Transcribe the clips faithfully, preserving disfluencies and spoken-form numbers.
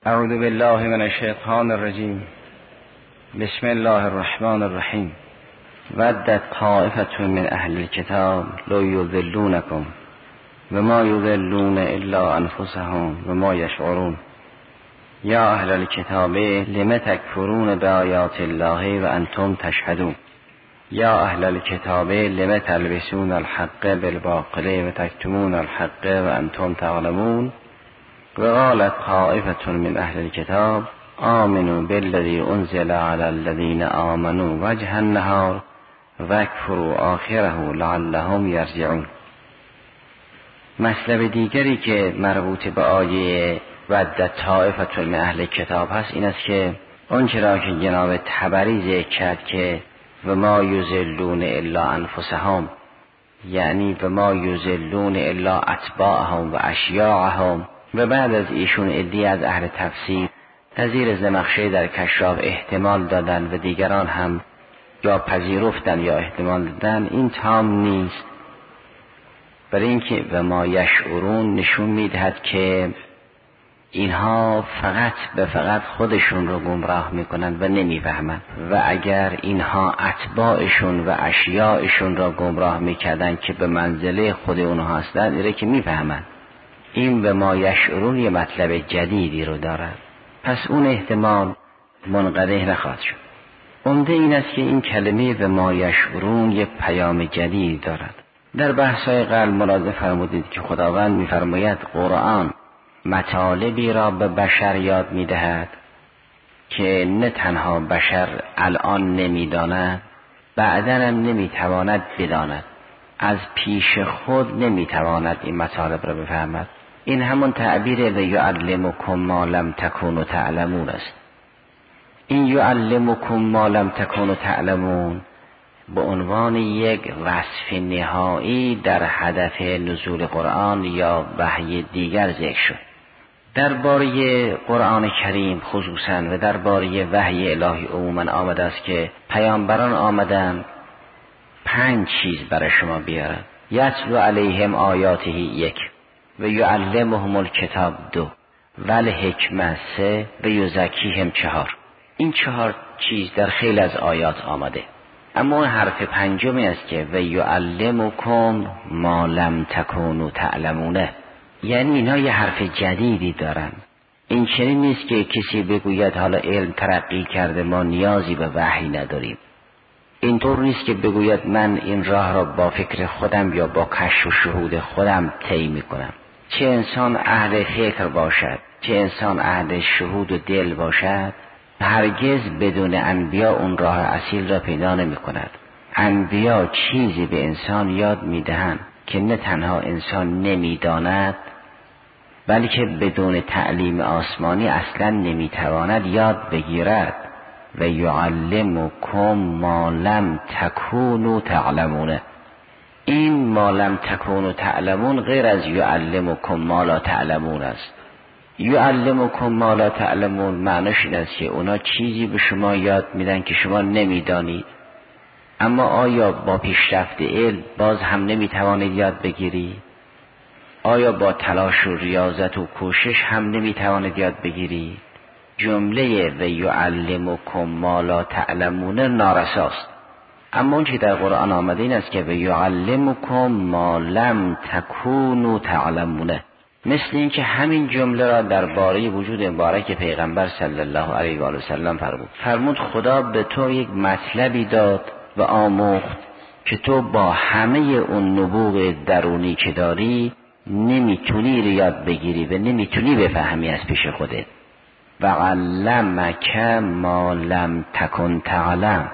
اعوذ بالله من الشیطان الرجیم. بسم الله الرحمن الرحیم. ودت طائفة من اهل الكتاب لو یضلونکم و ما یضلون الا انفسهم و ما یشعرون. یا اهل الكتاب لم تکفرون بآیات الله و انتم تشهدون. یا اهل الكتاب لم تلبسون الحق بالباطل و تکتمون الحق و انتم تعلمون. و قالت طائفة من اهل الكتاب آمنوا بالذی انزل علی الذین آمنوا وجه النهار واکفروا آخره لعلهم یرجعون. مطلب دیگری که مربوط به آیه ودت طائفة من اهل کتاب هست این است که اون چرا که جناب طبری ذکر کرد که و ما یضلون الا انفسهم، یعنی و ما یضلون الا اتباعهم و اشیاعهم، و بعد از ایشون عده‌ای از اهل تفسیر نظیر زمخشری در کشاف احتمال دادن و دیگران هم یا پذیرفتن یا احتمال دادن، این تام نیست. برای اینکه و ما یشعرون نشون میدهد که اینها فقط به فقط خودشون رو گمراه میکنن و نمیفهمن، و اگر اینها اتباعشون و اشیاعشون را گمراه میکردن که به منزله خود اونها هستن، ایره که میفهمن. این به ما یشعرون یه مطلب جدیدی رو دارد، پس اون احتمال منقطع نخواهد شد. عمده این است که این کلمه به ما یشعرون یه پیام جدید دارد. در بحث‌های قبل ملاحظه فرمودید که خداوند می‌فرماید قرآن مطالبی را به بشر یاد می‌دهد که نه تنها بشر الان نمی‌داند، بعداً هم نمی‌تواند بداند، از پیش خود نمی‌تواند این مطالب را بفهمد. این همون تعبیر و یعلمکم ما لم تکونوا تعلمون است. این یعلمکم ما لم تکونوا تعلمون به عنوان یک وصف نهایی در هدف نزول قرآن یا وحی دیگر ذکر شد. درباره قرآن کریم خصوصا و درباره وحی الهی عموما آمده است که پیامبران آمدن پنج چیز برای شما بیارن. یتلو علیهم آیاته یک، و یعلمهم الکتاب دو، و الحکمه سه، و یزکیهم چهار. این چهار چیز در خیلی از آیات آمده، اما اون حرف پنجمی است که و یعلمکم ما لم تکونوا تعلمونه، یعنی اینا یه حرف جدیدی دارن. این چنین نیست که کسی بگوید حالا علم ترقی کرده ما نیازی به وحی نداریم. اینطور نیست که بگوید من این راه را با فکر خودم یا با کشف و شهود خودم طی میکنم. چه انسان اهل فکر باشد، چه انسان اهل شهود و دل باشد، هرگز بدون انبیا اون راه اصیل را پیدا نمی کند. انبیا چیزی به انسان یاد میدهند که نه تنها انسان نمیداند، بلکه بدون تعلیم آسمانی اصلا نمیتواند یاد بگیرد. و یعلمکم ما لم تکونوا تعلمون. این ما لم تکونوا تعلمون غیر از یعلمکم ما لا تعلمون است. یعلمکم ما لا تعلمون معنیش این است که اونا چیزی به شما یاد میدن که شما نمیدانید، اما آیا با پیشرفت علم باز هم نمیتوانید یاد بگیرید؟ آیا با تلاش و ریاضت و کوشش هم نمیتوانید یاد بگیرید؟ جمله و یعلمکم ما لا تعلمون نارساست. اما اون که در قرآن آمده این است که و یعلمکم ما لم تکونوا تعلمونه، مثل این که همین جمله را درباره وجود مبارک پیغمبر صلی الله علیه و آله و سلم فرمود. فرمود خدا به تو یک مطلبی داد و آموخت که تو با همه اون نبوغ درونی که داری نمیتونی رو یاد بگیری و نمیتونی بفهمی از پیش خودت. و علمک ما لم تکن تعلم،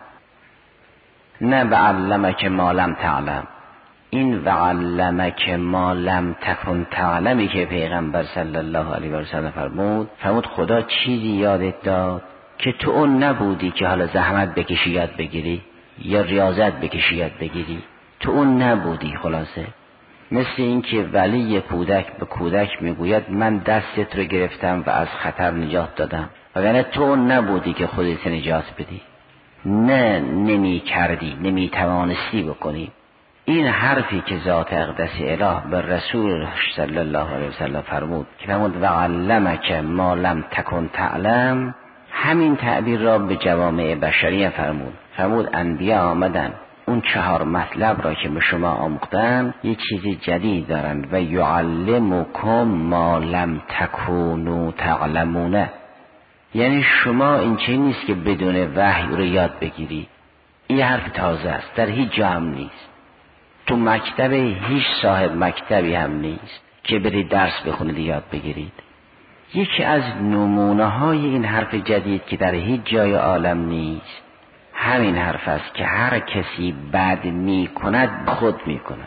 نه و علمک ما لم تعلم. این و علمک ما لم تکن تعلمی که پیغمبر صلی الله علیه و سلم فرمود، فرمود خدا چیزی یادت داد که تو اون نبودی که حالا زحمت بکشی یاد بگیری یا ریاضت بکشی یاد بگیری، تو اون نبودی. خلاصه مثل این که ولی کودک به کودک میگوید من دستت رو گرفتم و از خطر نجات دادم، و یعنی تو اون نبودی که خودت نجات بدی. نه نمی کردی، نمی توانستی بکنی. این حرفی که ذات اقدس اله به رسول صلی الله علیه وسلم فرمود که فرمود و علمک ما لم تکن تعلم، همین تعبیر را به جوامع بشریه فرمود. فرمود انبیا آمدن اون چهار مطلب را که به شما آموختن یه چیزی جدید دارند و یعلمکم ما لم تکونوا تعلمون، یعنی شما این چیزی نیست که بدون وحی رو یاد بگیری. این حرف تازه است، در هیچ جا هم نیست، تو مکتب هیچ صاحب مکتبی هم نیست که برید درس بخونید یاد بگیرید. یکی از نمونه های این حرف جدید که در هیچ جای عالم نیست همین حرف است که هر کسی بد می کند خود می کند.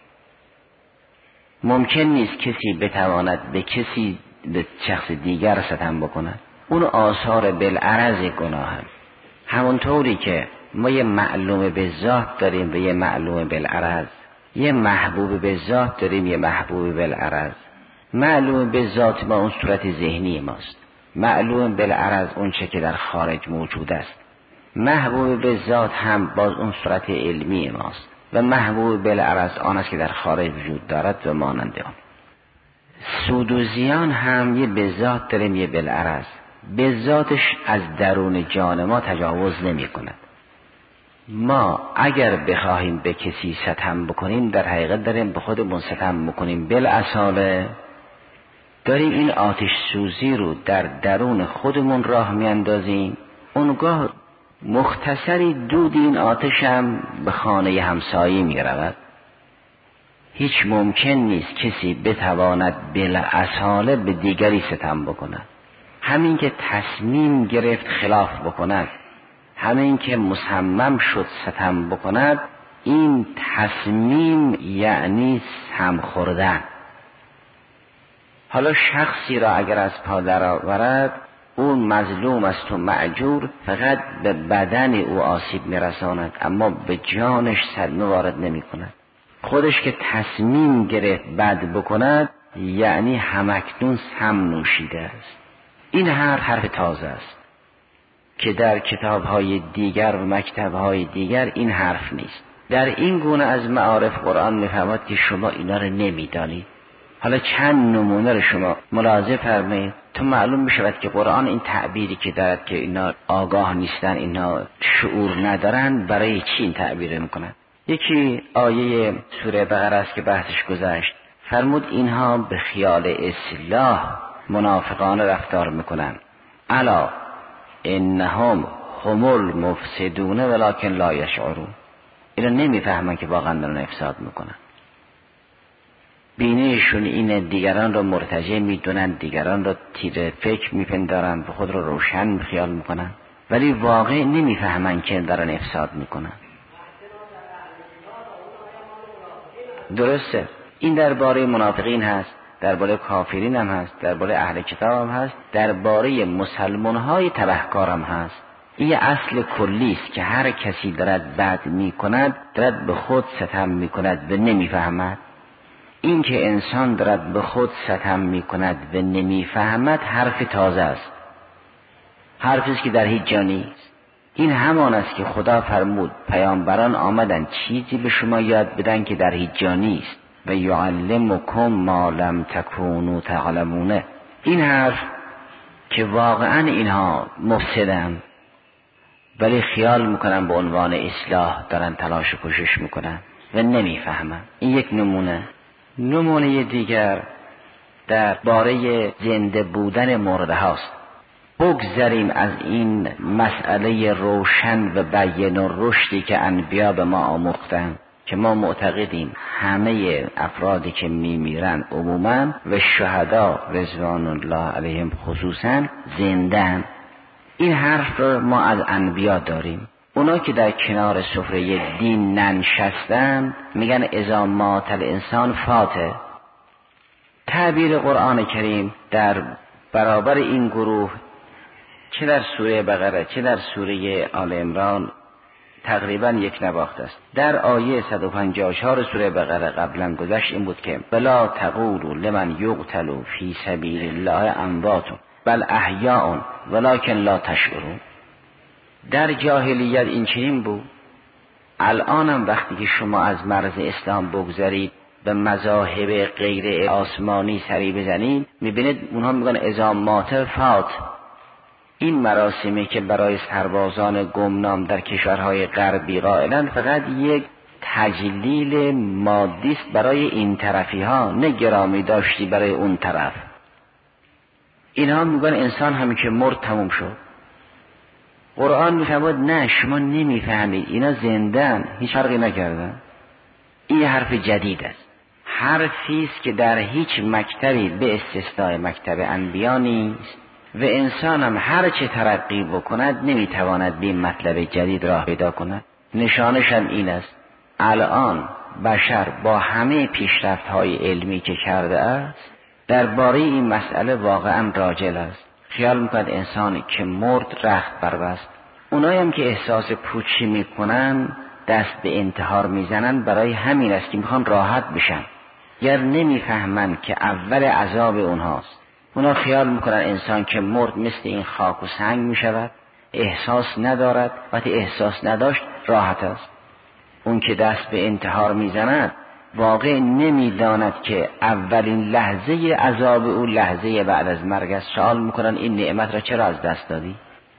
ممکن نیست کسی بتواند به کسی به شخص دیگر ستم بکند، اون آثار بالعرض گناه هم. همونطوری که ما یه معلوم به ذات داریم و یه معلوم بالعرض، یه محبوب به ذات داریم یه محبوب بالعرض. معلوم به ذات ما اون صورت ذهنی ماست، معلوم بالعرض اون چه که در خارج موجود است. محبوب به ذات هم باز اون صورت علمی ماست و محبوب بالعرض آن است که در خارج وجود دارد و مانند آن. سود و زیان هم یه به ذات داریم یه بالعرض. به ذاتش از درون جان ما تجاوز نمی کند. ما اگر بخواهیم به کسی ستم بکنیم در حقیقت داریم به خودمون ستم بکنیم. بالاصاله داریم این آتش سوزی رو در درون خودمون راه میاندازیم. اونگاه مختصری دود این آتش هم به خانه همسایه می رود. هیچ ممکن نیست کسی بتواند بالاصاله به دیگری ستم بکند. همین که تصمیم گرفت خلاف بکند، همین که مصمم شد ستم بکند، این تصمیم یعنی سم خوردن. حالا شخصی را اگر از پا درآورد، اون مظلوم است و معجور، فقط به بدن او آسیب میرساند اما به جانش صدمه وارد نمی کند. خودش که تصمیم گرفت بد بکند یعنی همکنون سم نوشیده است. این حرف حرف تازه است که در کتاب‌های دیگر و مکتب‌های دیگر این حرف نیست. در این گونه از معارف قرآن می‌فرماید که شما اینا رو نمی‌دانید. حالا چند نمونه رو شما ملاحظه فرمایید تا معلوم بشود که قرآن این تعبیری که دارد که اینا آگاه نیستن، اینا شعور ندارن، برای چی این تعبیر میکنن. یکی آیه سوره بقره است که بحثش گذشت. فرمود اینها به خیال اصلاح منافقانه رفتار میکنن. الا انهم هم المفسدون ولکن لا یشعرون. اینا نمیفهمن که واقعا دارن افساد میکنن. بینیشون اینه دیگران رو مرتجع میدونن، دیگران رو تیر فکر میپندارن، به خود رو روشن خیال میکنن، ولی واقع نمیفهمن که دارن افساد میکنن. درسته، این درباره منافقین هست، درباره کافرین هم هست، درباره اهل کتاب هم هست، درباره مسلمان های تبهکار هم هست. این اصل کلی است که هر کسی دارد بد میکند دارد به خود ستم میکند و نمیفهمد. این که انسان دارد به خود ستم میکند و نمیفهمد حرف تازه است، حرفی است که در هیچ جا نیست. این همان است که خدا فرمود پیامبران آمدن چیزی به شما یاد بدن که در هیچ جا نیست و یعلمکم ما لم تکونوا تعلمون. این حرف که واقعا اینها مفسدن ولی خیال میکنن به عنوان اصلاح دارن تلاش و کوشش میکنن و نمیفهمن. این یک نمونه. نمونه دیگر در باره زنده بودن مرده هاست. بگذریم از این مسئله روشن و بیان و رشدی که انبیا به ما آموختن که ما معتقدیم همه افرادی که میمیرن عموما و شهدا رضوان الله علیهم خصوصا زندن. این حرف رو ما از انبیا داریم. اونا که در کنار سفره دین ننشستن میگن اذا مات الانسان فاته. تعبیر قرآن کریم در برابر این گروه چه در سوره بقره چه در سوره آل عمران تقریبا یک نواخت است. در آیه صد و پنجاه و چهار سوره بقره قبلا گذشت این بود که بلا تقولوا لمن یقتل فی سبیل الله اموات بل احیاء ولکن لا تشعرون. در جاهلیت این چنین بود الانم وقتی که شما از مرز اسلام بگذارید به مذاهب غیر آسمانی سری بزنید، میبینید اونها میگن اذا مات فات. این مراسمی که برای سربازان گمنام در کشورهای غربی قائلند فقط یک تجلیل مادی است برای این طرفی ها، نه گرامی داشتی برای اون طرف. اینها میگن انسان همین که مرد تموم شد. قرآن میفرماید نه، شما نمیفهمید، اینا زندن، هیچ فرقی نکردن. این حرف جدید است، حرفی است که در هیچ مکتبی به استثناء مکتب انبیا نیست و انسان هم هر چه ترقی بکند نمیتواند به این مطلب جدید راه پیدا کند. نشانش هم این است، الان بشر با همه پیشرفت های علمی که کرده است درباره این مسئله واقعا راجل است. خیال میکند انسانی که مرد رخت بربست. اونایی هم که احساس پوچی میکنن دست به انتحار میزنن برای همین است که میخوان راحت بشن، گر نمیفهمن که اول عذاب اونهاست. اونا خیال میکنن انسان که مرد مثل این خاک و سنگ میشود، احساس ندارد، وقتی احساس نداشت راحت است. اون که دست به انتحار میزند واقع نمیداند که اولین لحظه عذاب او لحظه بعد از مرگ است. سوال میکنن این نعمت را چرا از دست دادی؟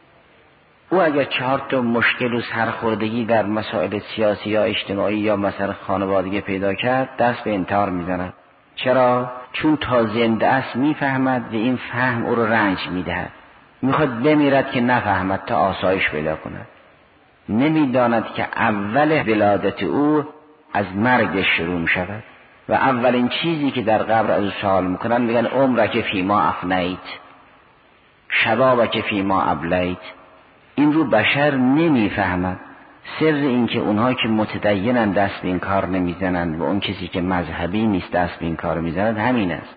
او اگر چهار تا مشکل و سرخوردگی در مسائل سیاسی یا اجتماعی یا مثلا خانوادگی پیدا کرد دست به انتحار میزند. چرا؟ چون تا زنده است میفهمد و این فهم او را رنج میدهد. میخواد بمیرد که نفهمد تا آسایش پیدا کند. نمیداند که اول ولادت او از مرگ شروع می شود و اولین چیزی که در قبر از او سوال میکنن میگن عمرک فیما افنیت، شبابک فیما ابلیت. این رو بشر نمیفهمد. سر این که اونها که متدینن دست به این کار نمیزنند و اون کسی که مذهبی نیست دست به این کار میزنند همین است.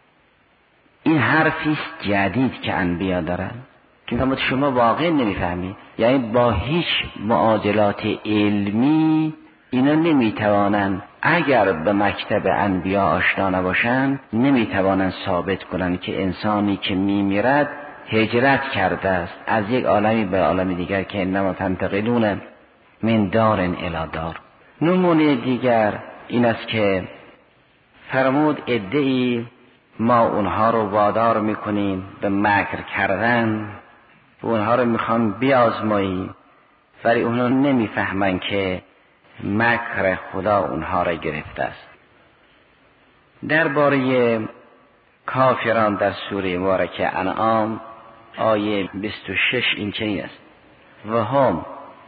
این حرفی است جدید که انبیا دارند که شما واقعا نمیفهمید. یعنی با هیچ معادلات علمی اینا نمیتوانند، اگر به مکتب انبیا آشنا نباشند نمیتوانند ثابت کنند که انسانی که میمیرد هجرت کرده است از یک عالمی به عالم دیگر که انما تنتقلون من دار الی دار. نمونه دیگر این است که فرمود ادعی ما اونها رو وادار میکنیم به مکر کردن و اونها رو میخوان بیازماییم، ولی اونها نمیفهمن که مکر خدا اونها را گرفته است. درباره کافران در سوره مبارکه انعام آیه بیست و شش این چنین است: و هم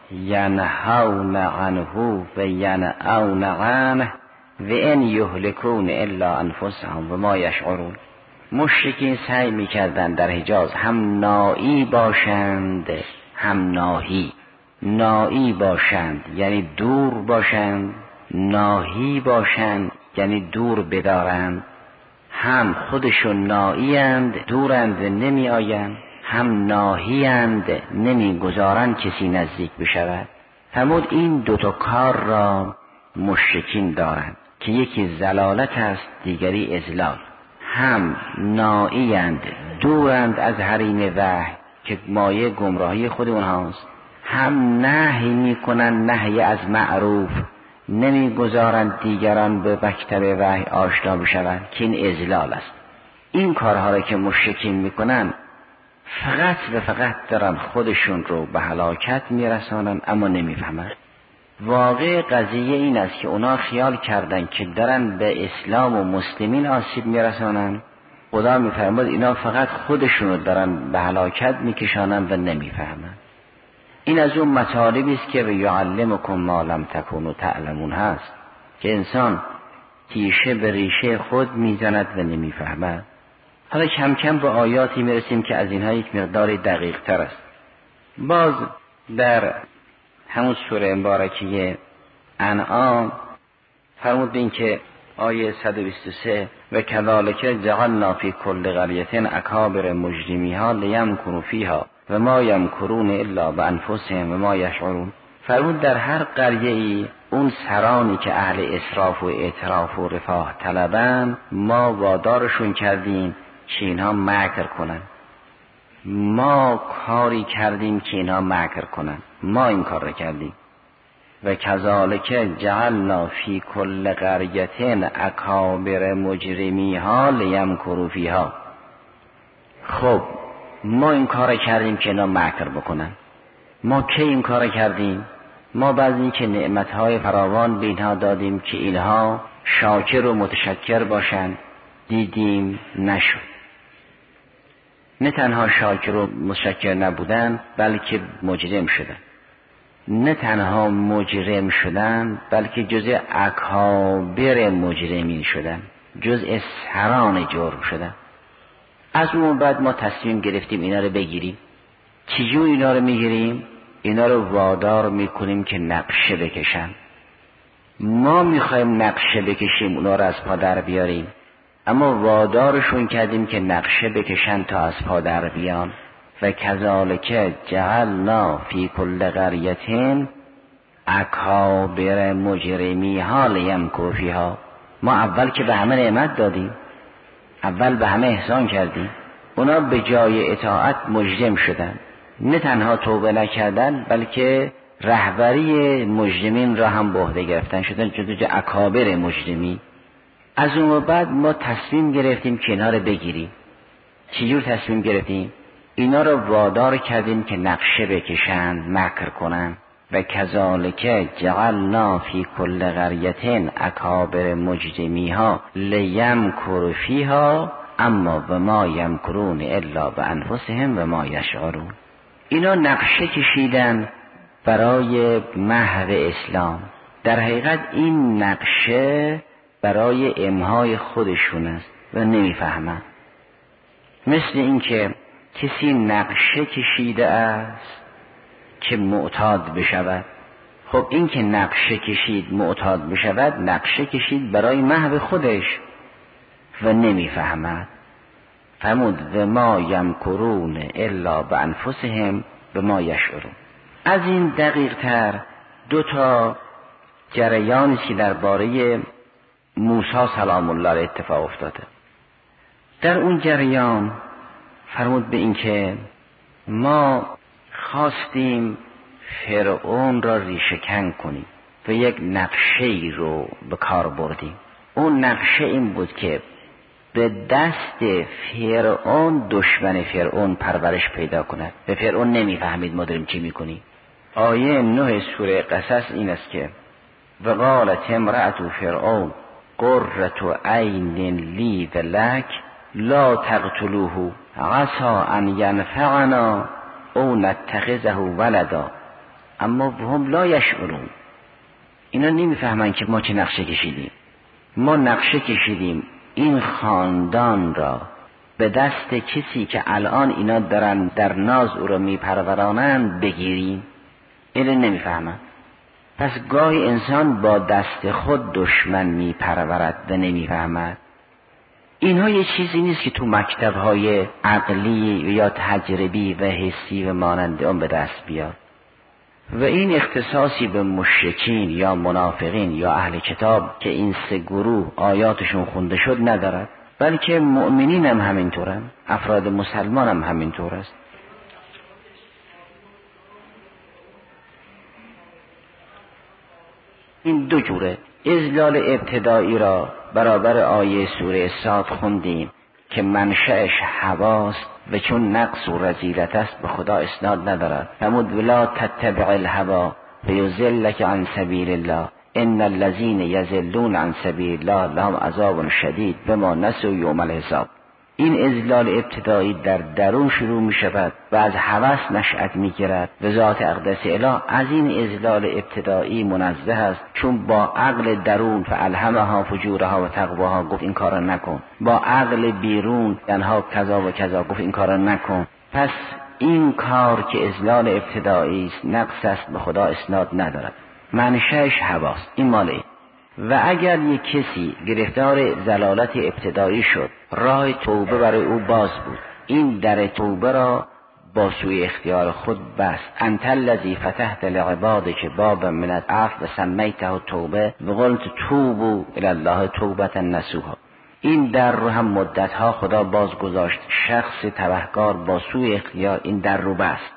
ینهون عنه و ینأون عنه و ان یهلکون الا انفسهم و ما یشعرون. مشرکین سعی میکردند در حجاز هم نایی باشند هم ناهی. نایی باشند یعنی دور باشند، ناهی باشند یعنی دور بدارند. هم خودشون نایی اند، دورند نمی آیند، هم ناهی اند، نمی گذارند کسی نزدیک بشود. فرمود این دوتا کار را مشرکین دارند که یکی زلالت است دیگری اضلال. هم نایی اند، دورند از حریم وحی که مایه گمراهی خود اونهاست، هم نهی می کنند نهی از معروف، نمی گذارند دیگران به مکتب وحی آشنا بشوند که این اضلال است. این کارها را که مشرکین می کنند فقط و فقط دارن خودشون رو به هلاکت می رسانند اما نمی فهمند. واقع قضیه این است که اونا خیال کردن که دارن به اسلام و مسلمین آسیب می رسانند. خدا می فرماد اینا فقط خودشون رو دارن به هلاکت می کشانند و نمی فهمند. این از اون مطالبی است که یعلمکم ما لم تکونوا تعلمون هست که انسان تیشه به ریشه خود میزند و نمیفهمد. حالا کم کم به آیاتی میرسیم که از اینها یک مقدار دقیق تر است. باز در همون سوره مبارکه انعام فرمود این که آیه صد و بیست و سه و کذالک جعلنا فی کل قریة اکابر مجرمیها لیمکروا فیها و ما یمکرون الا بانفسهم و ما یشعرون. فرمود در هر قریه ای اون سرانی که اهل اسراف و اعتراف و رفاه طلبن ما وادارشون کردیم که اینها مکر کنن. ما کاری کردیم که اینها مکر کنن، ما این کار را کردیم. و کذالک جعلنا فی کل قریة اکابر مجرمیها لیمکروا فیها. خب ما این کار کردیم که اینا مکر بکنن. ما کی این کار کردیم؟ ما بعد این که نعمتهای فراوان به اینها دادیم که اینها شاکر و متشکر باشند دیدیم نشد. نه تنها شاکر و متشکر نبودن بلکه مجرم شدن. نه تنها مجرم شدن بلکه جزء اکابر مجرمین شدن، جزء سران جرم شدن. از اون بعد ما تصمیم گرفتیم اینا رو بگیریم. چجور اینا رو میگیریم؟ اینا رو وادار میکنیم که نقشه بکشن. ما میخوایم نقشه بکشیم اونا رو از پا در بیاریم، اما وادارشون کردیم که نقشه بکشن تا از پا در بیان. و کذالک جعلنا فی کل قریة اکابر مجرمیها لیمکروا فیها. ما اول که به همه نعمت دادیم، اول به همه احسان کردیم، اونا به جای اطاعت مجرم شدن. نه تنها توبه نکردن بلکه رهبری مجرمین را هم به عهده گرفتن، شدن جزو اکابر مجرمین. از اون بعد ما تصمیم گرفتیم که اینا رو بگیریم. چجور تصمیم گرفتیم؟ اینا رو وادار کردیم که نقشه بکشن، مکر کنن. و کذالک جعلنا فی کل قریة اکابر مجرمیها لیمکروا فیها اما و ما یمکرون الا بانفسهم و ما یشعرون. اینا نقشه کشیدن برای محو اسلام. در حقیقت این نقشه برای امهای خودشون است و نمیفهمن. مثل این که کسی نقشه کشیده است که معتاد بشود. خب این که نقشه کشید معتاد بشود، نقشه کشید برای محو خودش و نمیفهمد. فرمود و ما یمکرون الا بانفسهم و ما یشعرون. از این دقیق تر دو تا جریانی که درباره موسی سلام الله اتفاق افتاده. در اون جریان فرمود به این که ما خواستیم فرعون را ریشه‌کن کنیم و یک نقشه‌ای رو به کار بردیم. اون نقشه این بود که به دست فرعون دشمن فرعون پرورش پیدا کند. به فرعون نمیفهمید ما داریم چی میکنیم. آیه نه سوره قصص این است که و قالت امرأة فرعون قرة عین لی و لک لا تقتلوه عسى ان ینفعنا او نتخذه ولدا اما هم لا یشعرون. اینا نمیفهمن که ما چه نقشه کشیدیم. ما نقشه کشیدیم این خاندان را به دست کسی که الان اینا دارن در ناز او را میپرورانند بگیریم. اینو نمیفهمن. پس گاهی انسان با دست خود دشمن میپرورد و نمیفهمد. اینها یه چیزی نیست که تو مکتب‌های عقلی یا تجربی و حسی و مانند اون به دست بیاد. و این اختصاصی به مشرکین یا منافقین یا اهل کتاب که این سه گروه آیاتشون خونده شد ندارد، بلکه مؤمنین هم همینطورن، افراد مسلمان هم همینطور است. این دو جوره. اذلال ابتدایی را برابر آیه سوره صاد خوندیم که منشأش هواست و چون نقص و رذیلت است به خدا اسناد ندارد. فرمود ولا تتبع الهوا فیضلک عن سبیل الله ان الذین یضلون عن سبیل الله لهم عذاب شدید بما نسوا یوم الحساب. این اذلال ابتدایی در درون شروع می شود و از هوس نشأت می گیرد و ذات اقدس اله از این اذلال ابتدایی منزه است، چون با عقل درون فالهمها فجورها و تقواها گفت این کارا نکن، با عقل بیرون تنها کذا و کذا گفت این کارا نکن. پس این کار که اذلال ابتدایی است نقص است به خدا اسناد ندارد، منشأش هواست. این ماله. و اگر یک کسی گرفتار ضلالت ابتدایی شد، راه توبه برای او باز بود، این در توبه را با سوی اختیار خود بست. انت الذی فتحت لعبادک بابا من العفو و سمیته توبه و قلت توبوا الی الله توبة نصوحا. این در رو هم مدتها خدا باز گذاشت. شخص تبهکار با سوی اختیار این در رو بست.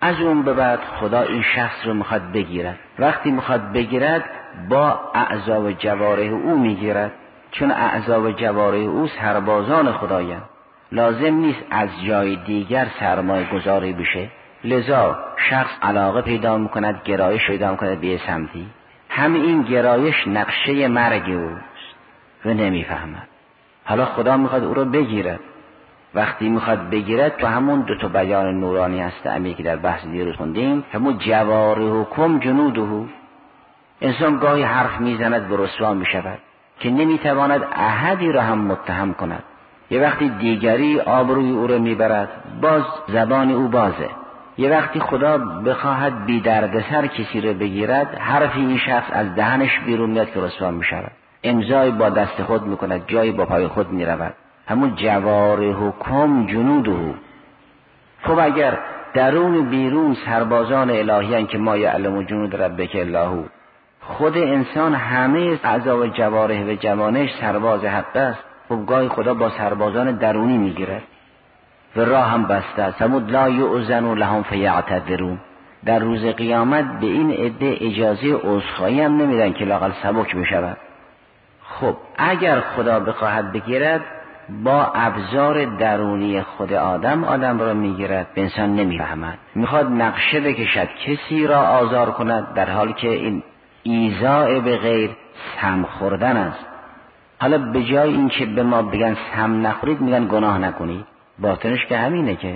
از اون به بعد خدا این شخص رو میخواد بگیرد. وقتی میخواد بگیرد با اعضا و جوارح او میگیرد، چون اعضا و جوارح او سربازان خدایند، لازم نیست از جای دیگر سرمایه گذاری بشه. لذا شخص علاقه پیدا میکند، گرایش پیدا میکند به سمتی. همین این گرایش نقشه مرگ اوست و نمیفهمد. حالا خدا میخواد او رو بگیرد. وقتی میخواد بگیرد تو همون دو تا بیان نورانی هست امی که در بحث دیروز خوندیم، همون جواره کم جنوده. انسان گاهی حرف میزند و رسوا میشود که نمیتواند احدی را هم متهم کند. یه وقتی دیگری آبروی او را میبرد، باز زبان او بازه. یه وقتی خدا بخواهد بی دردسر کسی را بگیرد، حرفی این شخص از دهنش بیرون میاد که رسوا میشود. امضای با دست خود میکند، جایی با پای خود میرود. همون جواره کم جنوده. خب اگر درون و بیرون سربازان الهی هستند که ما یعلم جنود ربک الا هو، خود انسان همه اعضا و جوارح و جوانش سرباز حق است. خب گاهی خدا با سربازان درونی میگیرد و راه هم بسته است. همون لا یؤذن لهم فیعتذرون. در روز قیامت به این عده اجازه عذرخواهی هم نمیدن که لااقل سبک بشود. خب اگر خدا بخواهد بگیرد، با ابزار درونی خود آدم آدم را میگیرد. به انسان نمیفهمد، میخواد نقشه بکشد کسی را آزار کند، در حالی که این ایذاء به غیر سم خوردن است. حالا به جای این که به ما بگن سم نخورید، میگن گناه نکنید. باطنش که همینه. که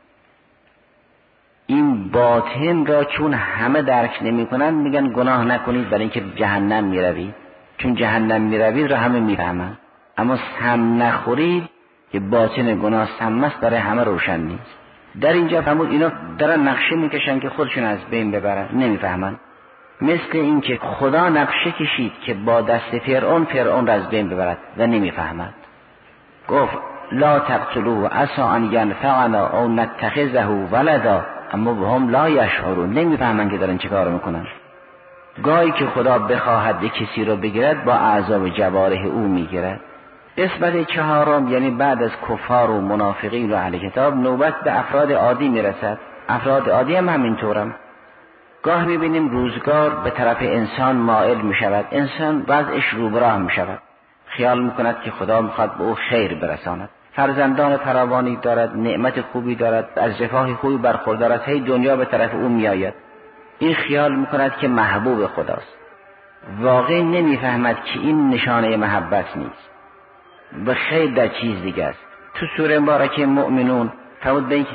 این باطن را چون همه درک نمی کنن، میگن گناه نکنید برای اینکه جهنم میروید. چون جهنم میروید را همه میفهمن. اما سم نخورید که باطن گناه سم است، برای همه روشن نیست. در اینجا فرمود اینا دارن نقشه میکشن که خودشون از بین ببرن، نمیفهمن. مثل این که خدا نقشه کشید که با دست فرعون فرعون را از بین ببرد و نمیفهمد. گفت لا تقتلوه عسى ان ینفعنا او نتخذه ولدا، اما هم لا یشعرون. نمیفهمن که دارن چه کار میکنن. گاهی که خدا بخواهد یک کسی رو بگیرد، با اعضا و جوارح او میگیرد. قسمت چهارم، یعنی بعد از کفار و منافقین و اهل کتاب، نوبت به افراد عادی میرسد. افراد عادی هم همینطورم. گاه میبینیم روزگار به طرف انسان مائل میشود، انسان وضعش رو به راه میشود، خیال میکند که خدا میخواد به او خیر برساند، فرزندان فراوانی دارد، نعمت خوبی دارد، از رفاه خوبی برخوردار است، هی دنیا به طرف او میآید. این خیال میکند که محبوب خداست. واقعا نمیفهمد که این نشانه محبت نیست، به خیر در چیز دیگه است. تو سوره مبارکه مؤمنون فرمود به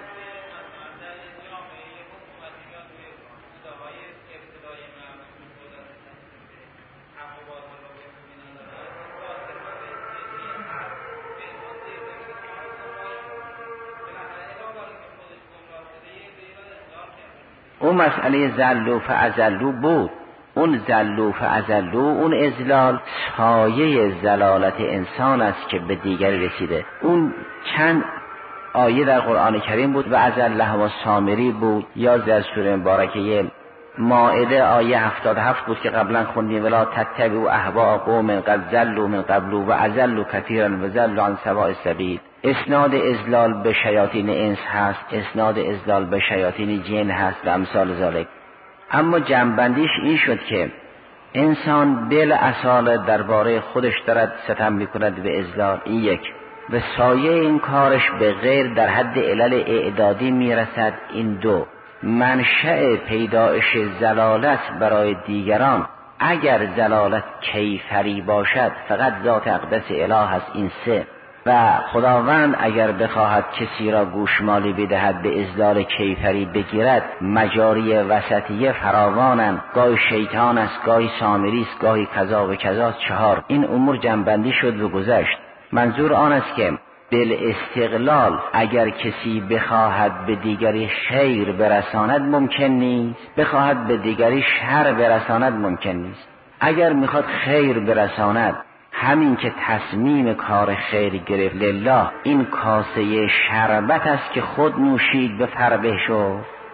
اون مسئله ذلوا فاذلوا بود. اون ذلوا فاذلوا، اون اذلال سایه ضلالت انسان است که به دیگری رسیده. اون چند آیه در قرآن کریم بود و اذله و سامری بود، یا در سوره مبارکه مائده آیه هفتاد و هفت بود که قبلا خوندیم ولا تتبعوا اهواء قوم قد ضلوا من قبل و اضلوا كثيرا و ضلوا عن سواء السبیل. اسناد اذلال به شیاطین انس هست، اسناد اذلال به شیاطین جن هست و امثال ذالک. اما جنبندیش این شد که انسان بل اصاله درباره خودش دارد ستم میکند به اذلال، این یک، و سایه این کارش به غیر در حد علل اعدادی میرسد، این دو. منشأ پیدایش ضلالت برای دیگران اگر ضلالت کیفری باشد فقط ذات اقدس اله است، این سه. و خداوند اگر بخواهد کسی را گوشمالی بدهد به اضلال کیفری بگیرد، مجاری وسطیه فراوانند، گاهی شیطان است، گاهی سامری است، گاهی کذا و کذا. چهار. این امور جنبندی شد و گذشت. منظور آن است که بالاستقلال اگر کسی بخواهد به دیگری خیر برساند ممکن نیست، بخواهد به دیگری شر برساند ممکن نیست. اگر میخواد خیر برساند، همین که تصمیم کار خیر گرفت لله، این کاسه شربت است که خود نوشید به فربه شو،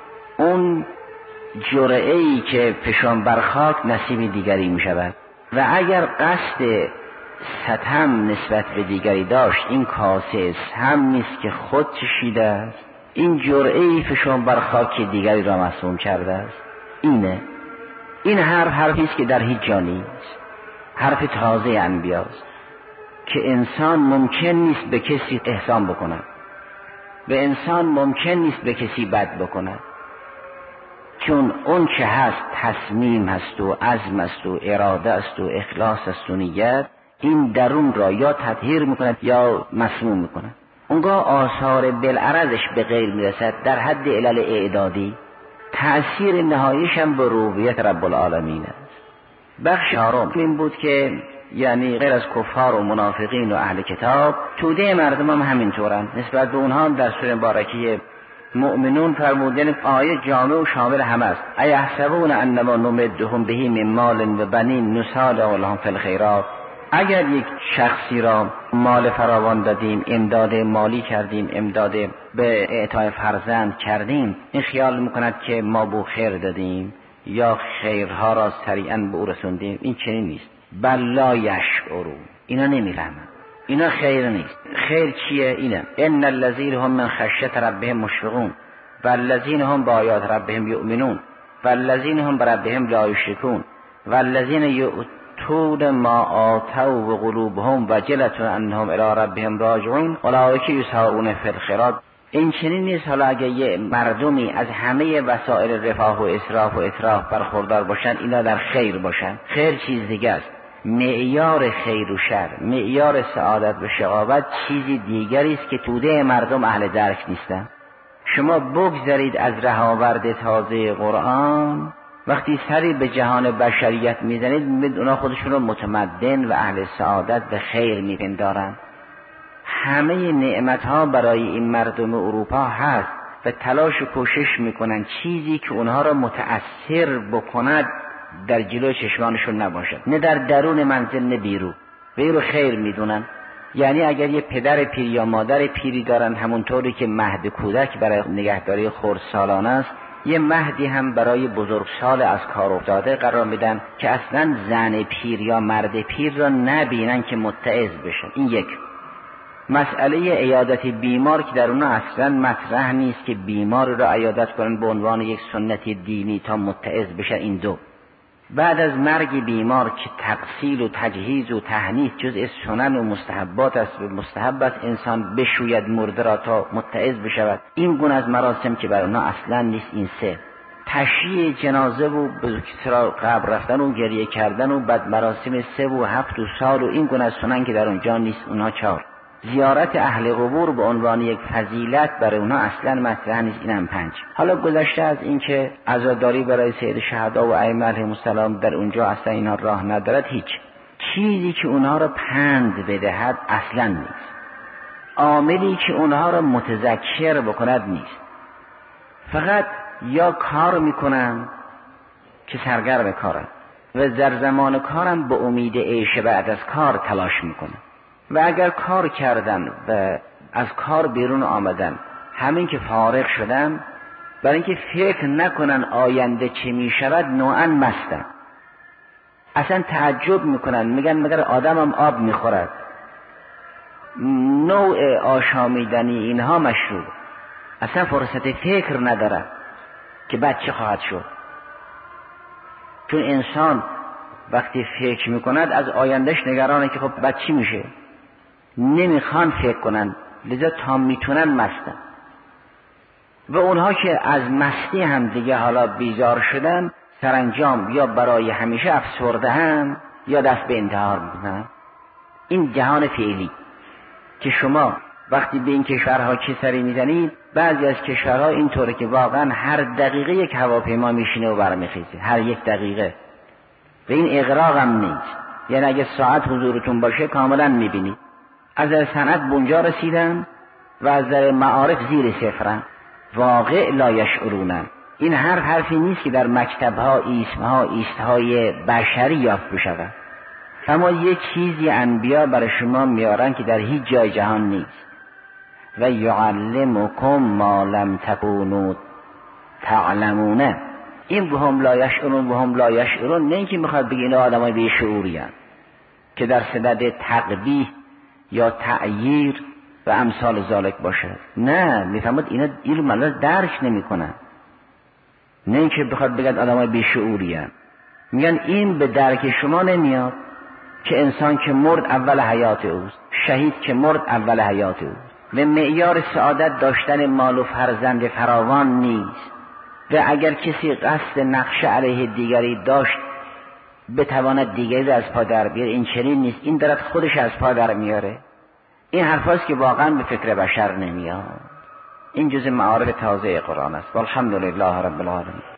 اون جرعه‌ای که فشان بر خاک نصیب دیگری می شود. و اگر قصد ستم نسبت به دیگری داشت، این کاسه سم نیست که خود چشیده است، این جرعه‌ای که شما بر خاک دیگری را مسموم کرده است. اینه. این حرف حرفی است که در هیچ جا نیست. حرف تازه انبیاست که انسان ممکن نیست به کسی احسان بکند، به انسان ممکن نیست به کسی بد بکند، چون اون چه هست تصمیم هست و عزم است و اراده است و اخلاص است و نیت، این درون را یا تطهیر میکند یا مسموم میکند. اونگاه آثار بالعرضش به غیر میرسد در حد علل اعدادی. تأثیر نهاییش هم به ربوبیت رب العالمین است. بخش چهارم این بود که یعنی غیر از کفار و منافقین و اهل کتاب، توده مردم هم همینطورن. نسبت به اونها در سوره مبارکه مؤمنون فرمودن آیه جامع و شامل همه است. ایحسبون انما نمدهم به من مال و بنین نسارع لهم فی الخیرات. اگر یک شخصی را مال فراوان دادیم، امداد مالی کردیم، امداد به اعطای فرزند کردیم، این خیال میکند که ما بو خیر دادیم یا خیرها را سریعا به او رسوندیم. این چنین نیست. بل لا یشعرون. اینا نمیفهمند. اینا خیر نیست. خیر چیه؟ اینه ان الذین هم من خشیت ربهم مشفقون والذین هم بآیات ربهم یؤمنون والذین هم بربهم لا یشرکون والذین یؤتون ما آتوا وقلوبهم وجلة انهم الی ربهم راجعون اولئک یسارعون فی الخیرات. این چنین نیست. حالا اگه یه مردمی از همه وسایل رفاه و اسراف و اطراف برخوردار باشن، اینا در خیر باشن. خیر چیز دیگه است. معیار خیر و شر، معیار سعادت و شقاوت چیزی دیگری است که توده مردم اهل درک نیستن. شما بگذارید از رهاورد تازه قرآن، وقتی سری به جهان بشریت میزنید میبینید اونا خودشون رو متمدن و اهل سعادت و خیر میپندارن. همه نعمتها برای این مردم اروپا هست و تلاش و کوشش میکنن چیزی که اونها را متأثر بکند در جلو چشمانشون نباشد، نه در درون منزل نه بیرون. بیرو خیر میدونن. یعنی اگر یه پدر پیر یا مادر پیری دارن، همونطوری که مهد کودک برای نگهداری خردسالان است، یه مهدی هم برای بزرگسال از کار افتاده قرار میدن که اصلا زن پیر یا مرد پیر را نبینن که متعظ بشن. این یک. مسئله عیادت بیمار که در اون اصلا مطرح نیست که بیمار را عیادت کنن به عنوان یک سنت دینی تا متعظ بشه. این دو. بعد از مرگ بیمار که تغسیل و تجهیز و تهنیث جزء سنن و مستحبات است و مستحب است انسان بشوید مرده را تا متعظ بشود. این گونه از مراسم که بر اونها اصلا نیست. این سه. تشییع جنازه و به قبر رفتن و گریه کردن و بعد مراسم سه و هفت و سال و این گونه از سنن که در اونجا نیست. اونها چهار. زیارت اهل قبور به عنوان یک فضیلت برای اونها اصلا مطرح نیست. اینم پنج. حالا گذشته از این که عزاداری برای سید شهدا و ائمه علیهم السلام در اونجا اصلا اینها راه ندارد، هیچ چیزی که اونها را پند بدهد اصلا نیست. عاملی که اونها را متذکر بکند نیست. فقط یا کار میکنن که سرگرم کارن و در زمان کارم به امید عیش بعد از کار تلاش میکنن، و اگر کار کردن و از کار بیرون آمدن همین که فارغ شدن، برای اینکه فکر نکنن آینده چه می شود نوعا مستن. اصلا تعجب میکنن، میگن مگر آدمم آب میخورد. نوع آشامیدنی اینها مشروع. اصلا فرصت فکر نداره که بعد چه خواهد شد. چون انسان وقتی فکر میکند از آیندهش نگرانه که خب بعد چی میشه. نمیخوان فکر کنن، لذا تا میتونن مستن. و اونها که از مستی هم دیگه حالا بیزار شدن، سرانجام یا برای همیشه افسرده هم یا دست به انتحار میکنن. این جهان فعلی که شما وقتی به این کشورها چه سری میزنید، بعضی از کشورها اینطوره که واقعا هر دقیقه یک هواپیما میشینه و برمیخیزه، هر یک دقیقه. و این اغراق هم نیست. یعنی اگه ساعت حضورتون باشه کاملا میبینید. از در صنعت بونجا رسیدن و از در معارف زیر صفرن. واقع لا یشعرونن. این حرف حرفی نیست که در مکتبها ایسمها ایستهای بشری یافت بشود. اما یک چیزی انبیا برای شما میارن که در هیچ جای جهان نیست. و یعلمکم ما لم تکونوا تعلمون. این به هم لا یشعرون، به هم لا یشعرون، نه اینکه میخواد بگه اینا آدمای بیشعوری هستند که در صدد تقبیح یا تعییر و امثال ذالک باشه. نه، میفهمد اینا این رو درک نمیکنن. نه اینکه بخواد بگن آدمای بیشعوریه، میگن این به درک شما نمیاد که انسان که مرد اول حیات اوست، شهید که مرد اول حیات اوست و معیار سعادت داشتن مال و فرزند فراوان نیست و اگر کسی قصد نقش علیه دیگری داشت بتواند دیگری رو از پا در بیاره. این چنین نیست، این دارد خودش از پا در میاره. این حرفاست که واقعا به فکر بشر نمیاد. این جزء معارف تازه قرآن است. والحمدلله رب العالمین.